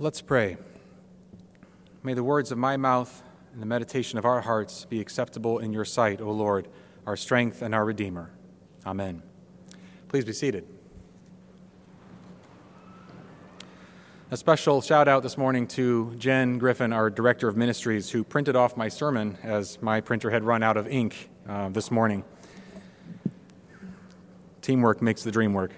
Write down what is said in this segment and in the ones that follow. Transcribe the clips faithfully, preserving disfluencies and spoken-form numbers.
Let's pray. May the words of my mouth and the meditation of our hearts be acceptable in your sight, O Lord, our strength and our Redeemer. Amen. Please be seated. A special shout out this morning to Jen Griffin, our Director of Ministries, who printed off my sermon as my printer had run out of ink uh, this morning. Teamwork makes the dream work.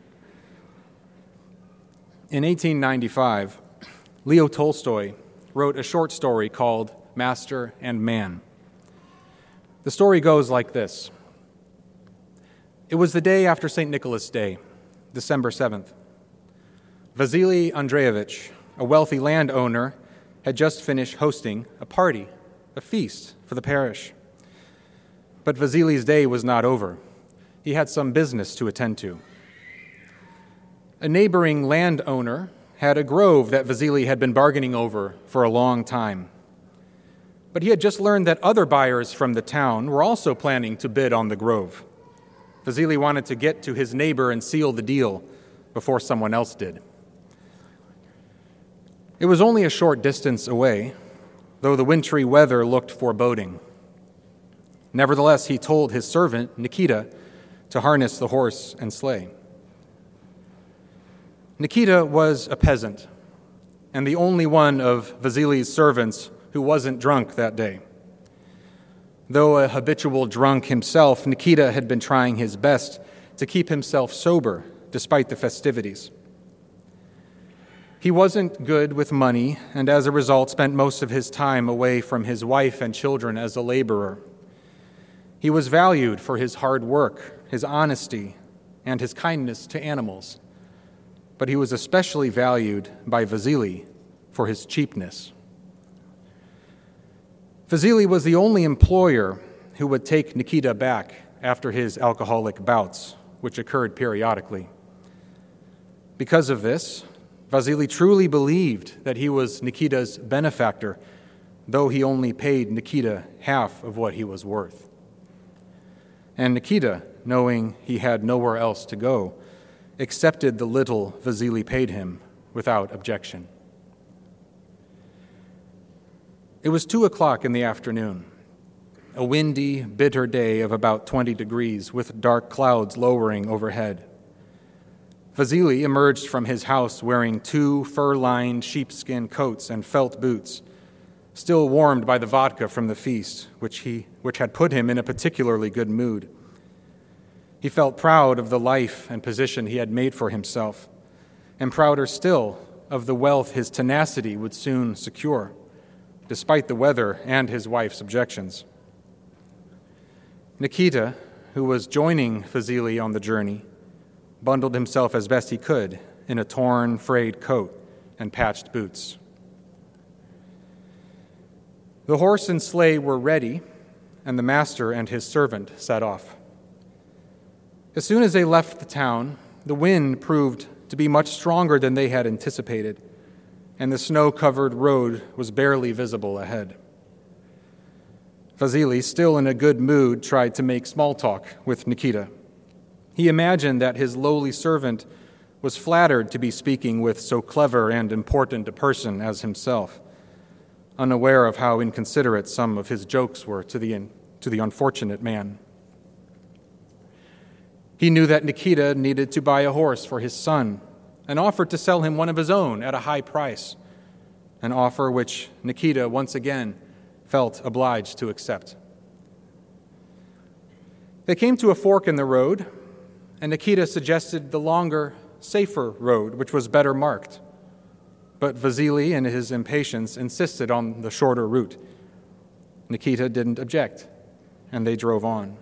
In eighteen ninety-five, Leo Tolstoy wrote a short story called Master and Man. The story goes like this. It was the day after Saint Nicholas Day, December seventh. Vasily Andreevich, a wealthy landowner, had just finished hosting a party, a feast for the parish. But Vasily's day was not over. He had some business to attend to. A neighboring landowner had a grove that Vasily had been bargaining over for a long time. But he had just learned that other buyers from the town were also planning to bid on the grove. Vasily wanted to get to his neighbor and seal the deal before someone else did. It was only a short distance away, though the wintry weather looked foreboding. Nevertheless, he told his servant, Nikita, to harness the horse and sleigh. Nikita was a peasant, and the only one of Vasily's servants who wasn't drunk that day. Though a habitual drunk himself, Nikita had been trying his best to keep himself sober despite the festivities. He wasn't good with money, and as a result spent most of his time away from his wife and children as a laborer. He was valued for his hard work, his honesty, and his kindness to animals. But he was especially valued by Vasily for his cheapness. Vasily was the only employer who would take Nikita back after his alcoholic bouts, which occurred periodically. Because of this, Vasily truly believed that he was Nikita's benefactor, though he only paid Nikita half of what he was worth. And Nikita, knowing he had nowhere else to go, accepted the little Vasily paid him without objection. It was two o'clock in the afternoon, a windy, bitter day of about twenty degrees with dark clouds lowering overhead. Vasily emerged from his house wearing two fur-lined sheepskin coats and felt boots, still warmed by the vodka from the feast, which he which had put him in a particularly good mood. He felt proud of the life and position he had made for himself, and prouder still of the wealth his tenacity would soon secure, despite the weather and his wife's objections. Nikita, who was joining Vasily on the journey, bundled himself as best he could in a torn, frayed coat and patched boots. The horse and sleigh were ready, and the master and his servant set off. As soon as they left the town, the wind proved to be much stronger than they had anticipated, and the snow-covered road was barely visible ahead. Vasily, still in a good mood, tried to make small talk with Nikita. He imagined that his lowly servant was flattered to be speaking with so clever and important a person as himself, unaware of how inconsiderate some of his jokes were to the, to the unfortunate man. He knew that Nikita needed to buy a horse for his son and offered to sell him one of his own at a high price, an offer which Nikita once again felt obliged to accept. They came to a fork in the road, and Nikita suggested the longer, safer road, which was better marked. But Vasily, in his impatience, insisted on the shorter route. Nikita didn't object, and they drove on.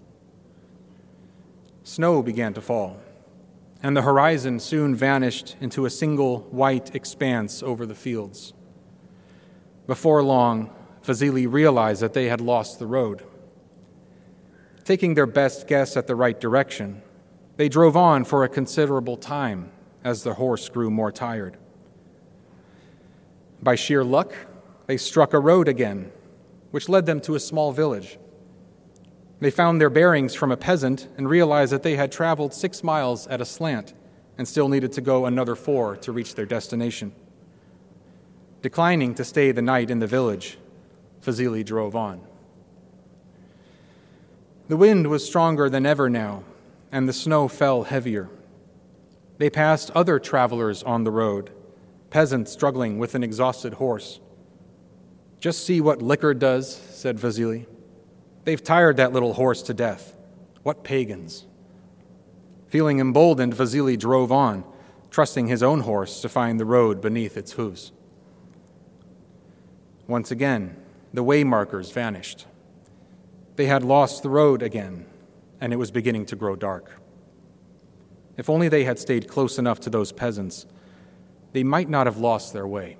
Snow began to fall, and the horizon soon vanished into a single white expanse over the fields. Before long, Vasily realized that they had lost the road. Taking their best guess at the right direction, they drove on for a considerable time as the horse grew more tired. By sheer luck, they struck a road again, which led them to a small village. They found their bearings from a peasant and realized that they had traveled six miles at a slant and still needed to go another four to reach their destination. Declining to stay the night in the village, Vasily drove on. The wind was stronger than ever now, and the snow fell heavier. They passed other travelers on the road, peasants struggling with an exhausted horse. "Just see what liquor does," said Vasily. "They've tired that little horse to death. What pagans." Feeling emboldened, Vasily drove on, trusting his own horse to find the road beneath its hooves. Once again, the waymarkers vanished. They had lost the road again, and it was beginning to grow dark. If only they had stayed close enough to those peasants, they might not have lost their way.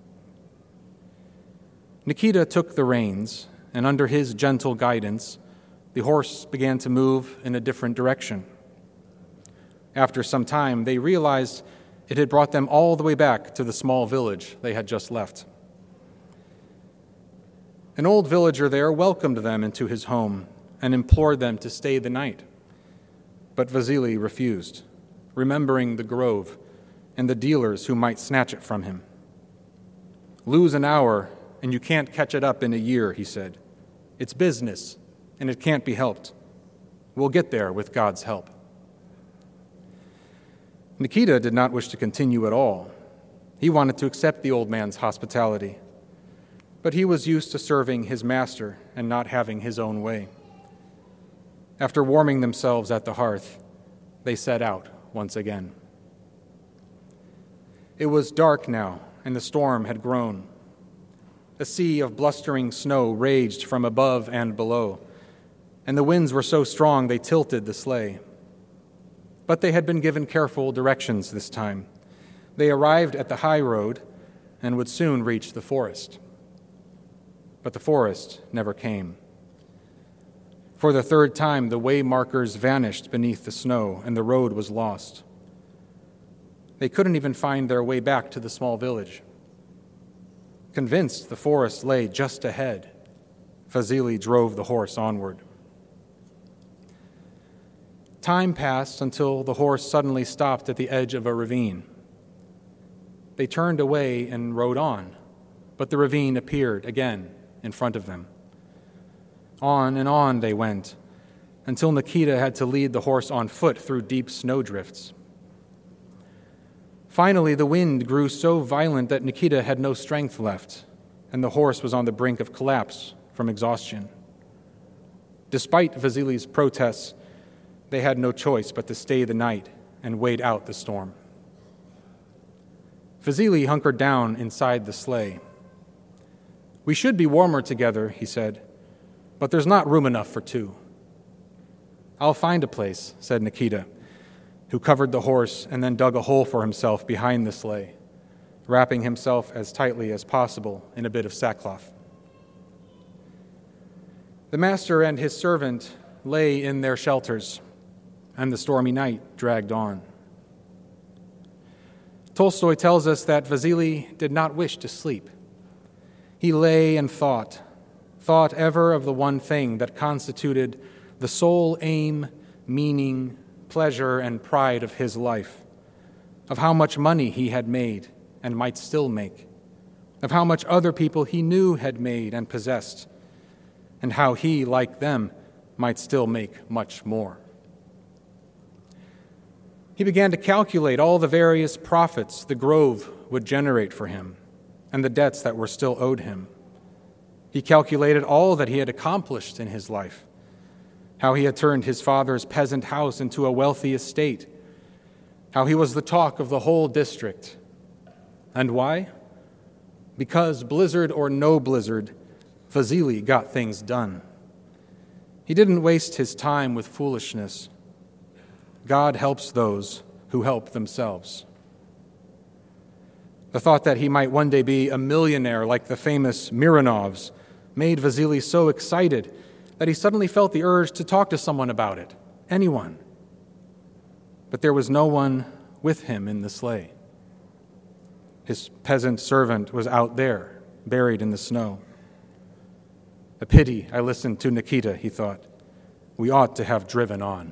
Nikita took the reins, and under his gentle guidance, the horse began to move in a different direction. After some time, they realized it had brought them all the way back to the small village they had just left. An old villager there welcomed them into his home and implored them to stay the night. But Vasily refused, remembering the grove and the dealers who might snatch it from him. "Lose an hour, and you can't catch it up in a year," he said. "It's business, and it can't be helped. We'll get there with God's help." Nikita did not wish to continue at all. He wanted to accept the old man's hospitality, but he was used to serving his master and not having his own way. After warming themselves at the hearth, they set out once again. It was dark now, and the storm had grown. A sea of blustering snow raged from above and below, and the winds were so strong they tilted the sleigh. But they had been given careful directions this time. They arrived at the high road and would soon reach the forest. But the forest never came. For the third time, the way markers vanished beneath the snow, and the road was lost. They couldn't even find their way back to the small village. Convinced the forest lay just ahead, Vasily drove the horse onward. Time passed until the horse suddenly stopped at the edge of a ravine. They turned away and rode on, but the ravine appeared again in front of them. On and on they went, until Nikita had to lead the horse on foot through deep snowdrifts. Finally, the wind grew so violent that Nikita had no strength left, and the horse was on the brink of collapse from exhaustion. Despite Vasily's protests, they had no choice but to stay the night and wait out the storm. Vasily hunkered down inside the sleigh. "We should be warmer together," he said, "but there's not room enough for two." "I'll find a place," said Nikita, who covered the horse and then dug a hole for himself behind the sleigh, wrapping himself as tightly as possible in a bit of sackcloth. The master and his servant lay in their shelters, and the stormy night dragged on. Tolstoy tells us that Vasily did not wish to sleep. He lay and thought, thought ever of the one thing that constituted the sole aim, meaning, pleasure, and pride of his life, of how much money he had made and might still make, of how much other people he knew had made and possessed, and how he, like them, might still make much more. He began to calculate all the various profits the grove would generate for him and the debts that were still owed him. He calculated all that he had accomplished in his life, how he had turned his father's peasant house into a wealthy estate, how he was the talk of the whole district. And why? Because, blizzard or no blizzard, Vasily got things done. He didn't waste his time with foolishness. God helps those who help themselves. The thought that he might one day be a millionaire like the famous Miranovs made Vasily so excited that he suddenly felt the urge to talk to someone about it, anyone. But there was no one with him in the sleigh. His peasant servant was out there, buried in the snow. A pity I listened to Nikita, he thought. We ought to have driven on.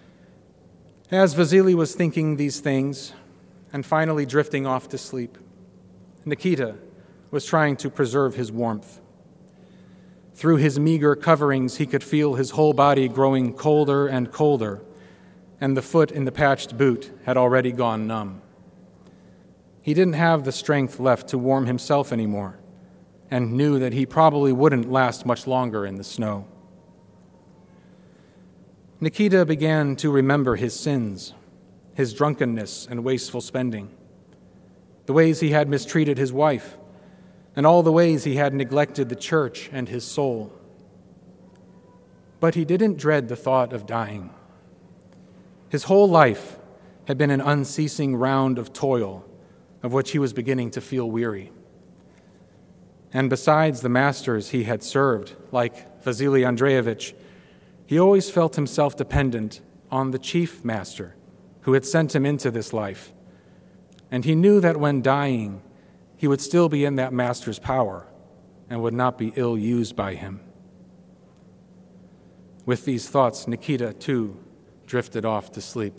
As Vasily was thinking these things and finally drifting off to sleep, Nikita was trying to preserve his warmth. Through his meager coverings, he could feel his whole body growing colder and colder, and the foot in the patched boot had already gone numb. He didn't have the strength left to warm himself anymore, and knew that he probably wouldn't last much longer in the snow. Nikita began to remember his sins, his drunkenness and wasteful spending, the ways he had mistreated his wife, and all the ways he had neglected the church and his soul. But he didn't dread the thought of dying. His whole life had been an unceasing round of toil, of which he was beginning to feel weary. And besides the masters he had served, like Vasily Andreevich, he always felt himself dependent on the chief master who had sent him into this life. And he knew that when dying, he would still be in that master's power and would not be ill-used by him. With these thoughts, Nikita, too, drifted off to sleep.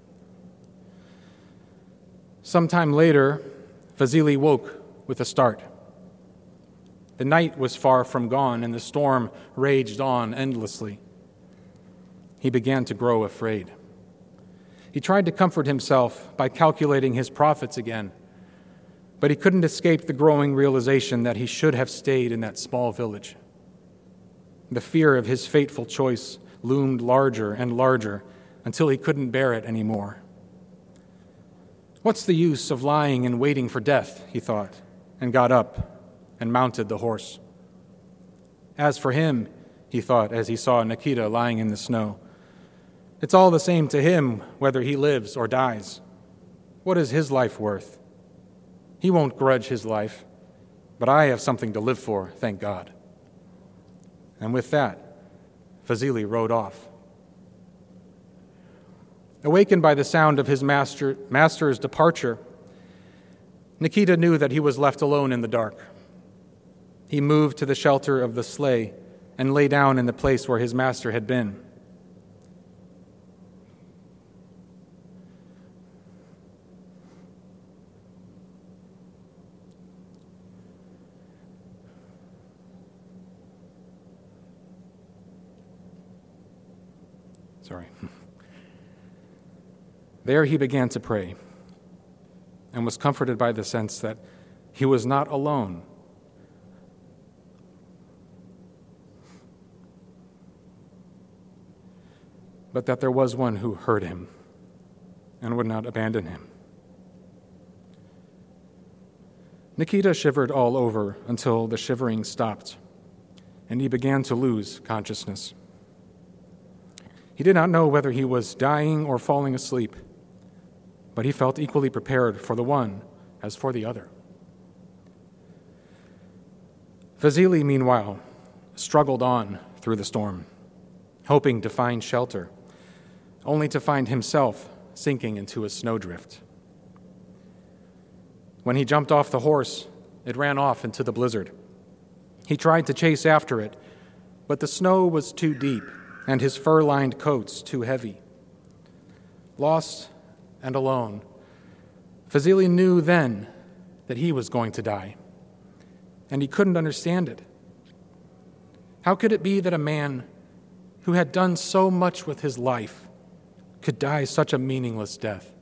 Sometime later, Vasily woke with a start. The night was far from gone, and the storm raged on endlessly. He began to grow afraid. He tried to comfort himself by calculating his profits again, but he couldn't escape the growing realization that he should have stayed in that small village. The fear of his fateful choice loomed larger and larger until he couldn't bear it anymore. What's the use of lying and waiting for death, he thought, and got up and mounted the horse. As for him, he thought as he saw Nikita lying in the snow, it's all the same to him whether he lives or dies. What is his life worth? He won't grudge his life, but I have something to live for, thank God. And with that, Vasily rode off. Awakened by the sound of his master, master's departure, Nikita knew that he was left alone in the dark. He moved to the shelter of the sleigh and lay down in the place where his master had been. Sorry. There he began to pray and was comforted by the sense that he was not alone. But that there was one who heard him and would not abandon him. Nikita shivered all over until the shivering stopped, and he began to lose consciousness. He did not know whether he was dying or falling asleep, but he felt equally prepared for the one as for the other. Vasily, meanwhile, struggled on through the storm, hoping to find shelter, only to find himself sinking into a snowdrift. When he jumped off the horse, it ran off into the blizzard. He tried to chase after it, but the snow was too deep and his fur-lined coats too heavy. Lost and alone, Vasily knew then that he was going to die, and he couldn't understand it. How could it be that a man who had done so much with his life could die such a meaningless death?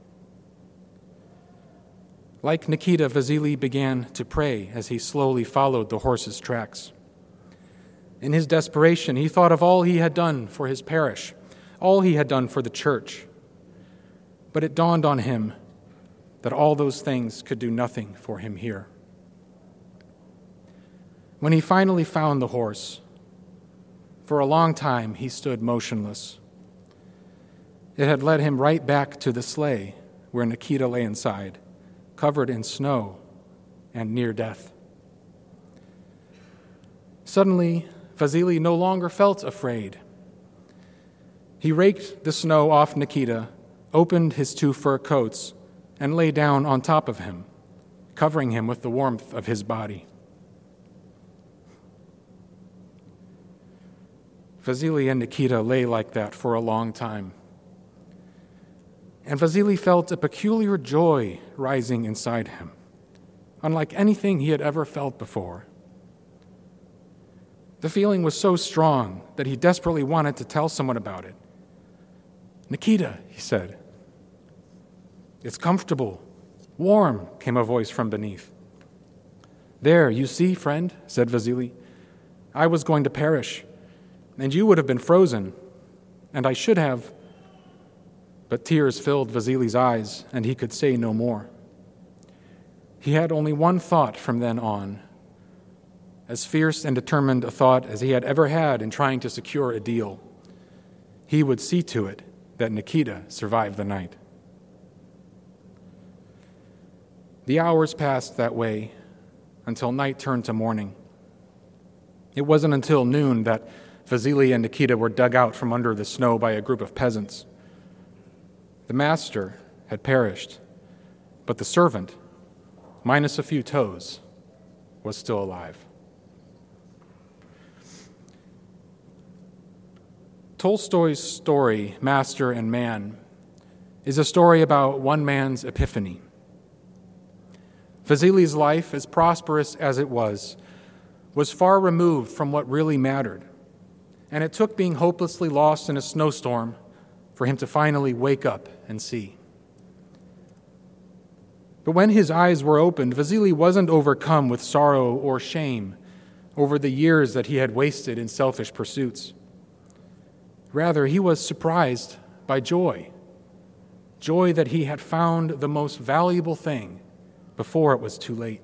Like Nikita, Vasily began to pray as he slowly followed the horse's tracks. In his desperation, he thought of all he had done for his parish, all he had done for the church. But it dawned on him that all those things could do nothing for him here. When he finally found the horse, for a long time he stood motionless. It had led him right back to the sleigh where Nikita lay inside, covered in snow and near death. Suddenly, Vasily no longer felt afraid. He raked the snow off Nikita, opened his two fur coats, and lay down on top of him, covering him with the warmth of his body. Vasily and Nikita lay like that for a long time. And Vasily felt a peculiar joy rising inside him, unlike anything he had ever felt before. The feeling was so strong that he desperately wanted to tell someone about it. "Nikita," he said. "It's comfortable, warm," came a voice from beneath. "There, you see, friend," said Vasily. "I was going to perish, and you would have been frozen, and I should have..." But tears filled Vasily's eyes, and he could say no more. He had only one thought from then on, as fierce and determined a thought as he had ever had in trying to secure a deal. He would see to it that Nikita survived the night. The hours passed that way until night turned to morning. It wasn't until noon that Vasily and Nikita were dug out from under the snow by a group of peasants. The master had perished, but the servant, minus a few toes, was still alive. Tolstoy's story, Master and Man, is a story about one man's epiphany. Vasily's life, as prosperous as it was, was far removed from what really mattered, and it took being hopelessly lost in a snowstorm for him to finally wake up and see. But when his eyes were opened, Vasily wasn't overcome with sorrow or shame over the years that he had wasted in selfish pursuits. Rather, he was surprised by joy, joy that he had found the most valuable thing before it was too late.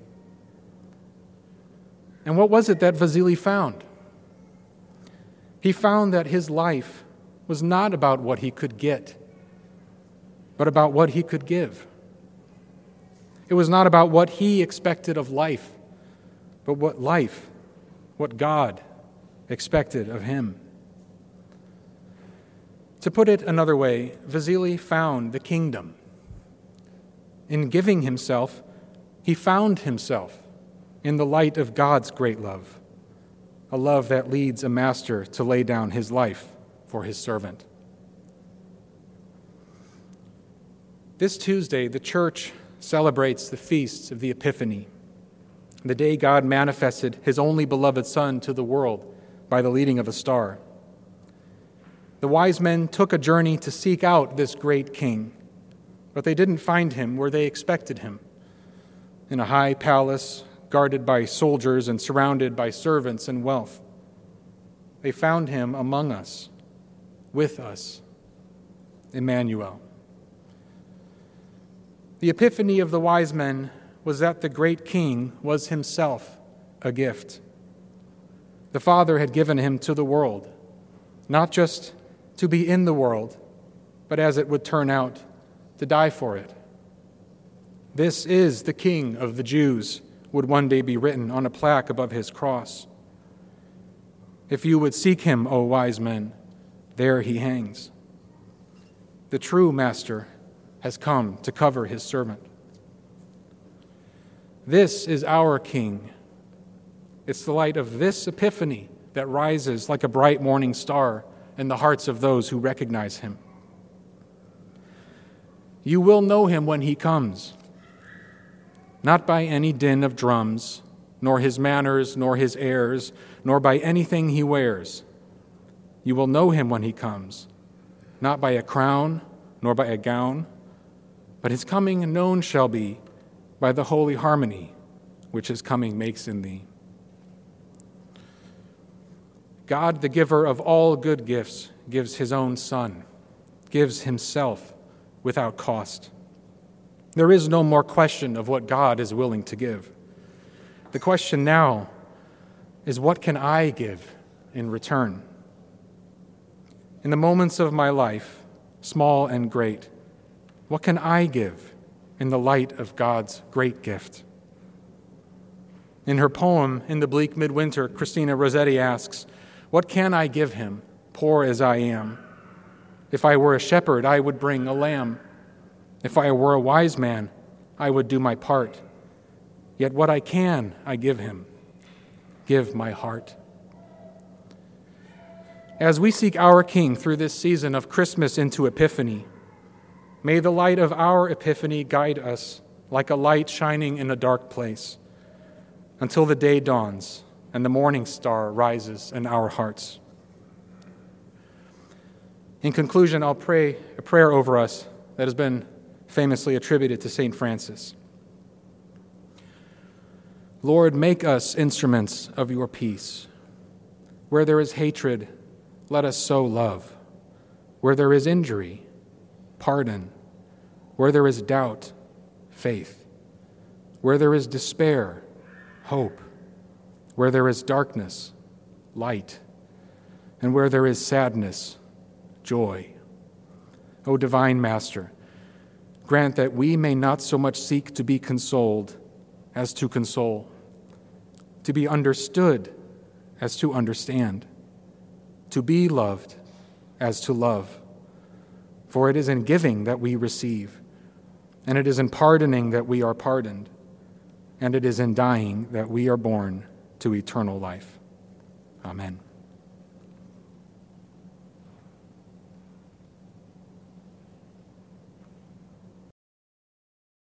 And what was it that Vasily found? He found that his life was not about what he could get, but about what he could give. It was not about what he expected of life, but what life, what God expected of him. To put it another way, Vasily found the kingdom. In giving himself, he found himself in the light of God's great love, a love that leads a master to lay down his life for his servant. This Tuesday, the church celebrates the feast of the Epiphany, the day God manifested his only beloved Son to the world by the leading of a star. The wise men took a journey to seek out this great king, but they didn't find him where they expected him, in a high palace guarded by soldiers and surrounded by servants and wealth. They found him among us, with us, Emmanuel. The epiphany of the wise men was that the great king was himself a gift. The Father had given him to the world, not just to be in the world, but as it would turn out, to die for it. "This is the King of the Jews," would one day be written on a plaque above his cross. "If you would seek him, O wise men, there he hangs." The true master has come to cover his servant. This is our King. It's the light of this epiphany that rises like a bright morning star in the hearts of those who recognize him. You will know him when he comes, not by any din of drums, nor his manners, nor his airs, nor by anything he wears. You will know him when he comes, not by a crown, nor by a gown, but his coming known shall be by the holy harmony which his coming makes in thee. God, the giver of all good gifts, gives his own Son, gives himself without cost. There is no more question of what God is willing to give. The question now is, what can I give in return? In the moments of my life, small and great, what can I give in the light of God's great gift? In her poem, In the Bleak Midwinter, Christina Rossetti asks, "What can I give him, poor as I am? If I were a shepherd, I would bring a lamb. If I were a wise man, I would do my part. Yet what I can, I give him, give my heart." As we seek our King through this season of Christmas into Epiphany, may the light of our Epiphany guide us like a light shining in a dark place, until the day dawns and the morning star rises in our hearts. In conclusion, I'll pray a prayer over us that has been famously attributed to Saint Francis. Lord, make us instruments of your peace. Where there is hatred, let us sow love. Where there is injury, pardon. Where there is doubt, faith. Where there is despair, hope. Where there is darkness, light. And where there is sadness, joy. O divine Master, grant that we may not so much seek to be consoled as to console, to be understood as to understand, to be loved as to love. For it is in giving that we receive, and it is in pardoning that we are pardoned, and it is in dying that we are born to eternal life. Amen.